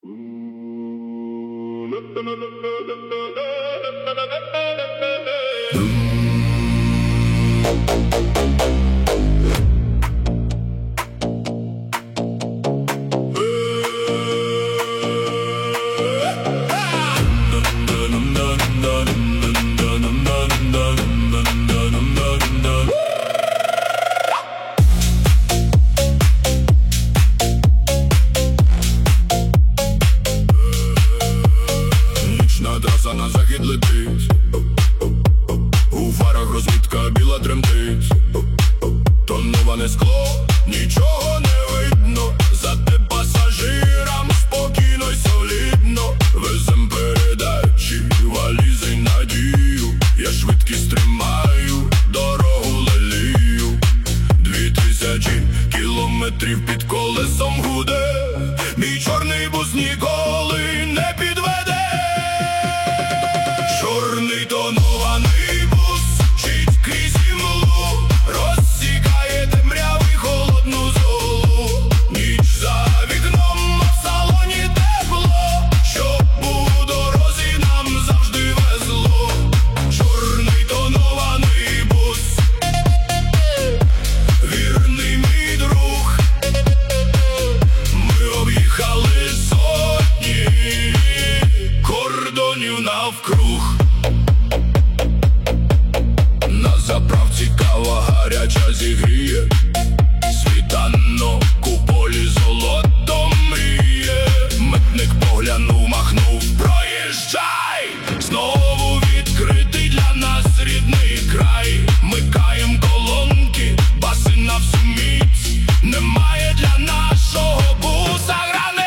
Нічна траса на захід летить, у фарах розмітка біла тремтить, тоноване скло, нічого не видно, зате пасажирам спокійно й солідно. Везем передачі, валізи й надію, я швидкість тримаю, дорогу лелію. 2000 кілометрів під колесом гуде, мій чорний бус ніколи не підведе. Чорний тонований бус мчить крізь імлу, розсікає темряви й холодну золу. Ніч за вікном, а в салоні тепло, щоб у дорозі нам завжди везло. Чорний тонований бус, вірний мій друг, ми об'їхали сотні кордонів навкруг. На заправці кава гаряча зігріє, світанок у полі золотом мріє. Митник поглянув, махнув, проїжджай! Знову відкритий для нас рідний край. Микаєм колонки, баси на всю міць, немає для нашого буса границь.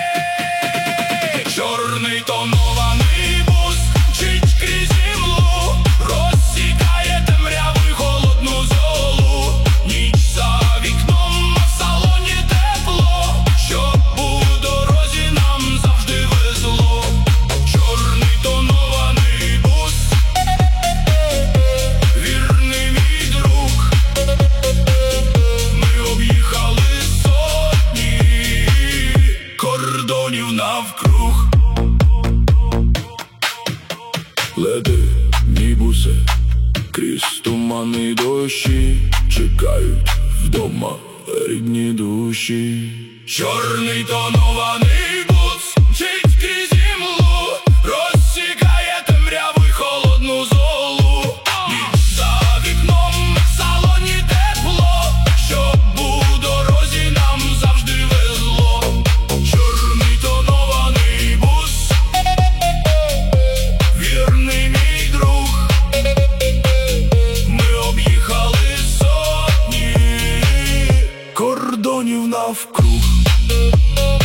Чорний тонований бус мчить крізь імлу, розсікає темряву й холодну золу. Ніч за вікном, а в салоні тепло, щоб у дорозі нам завжди везло. Чорний тонований бус, вірний мій друг, ми об'їхали сотні кордонів навкруг. Лети, мій бусе, крізь тумани дощі, чекають вдома рідні душі. Чорний тонований бус мчить крізь імлу, розсікає темряву й холодну золу. Ніч за вікном, в салоні тепло, щоб у дорозі нам завжди везло. Чорний тонований бус, вірний мій друг, ми об'їхали сотні кордонів навкруг.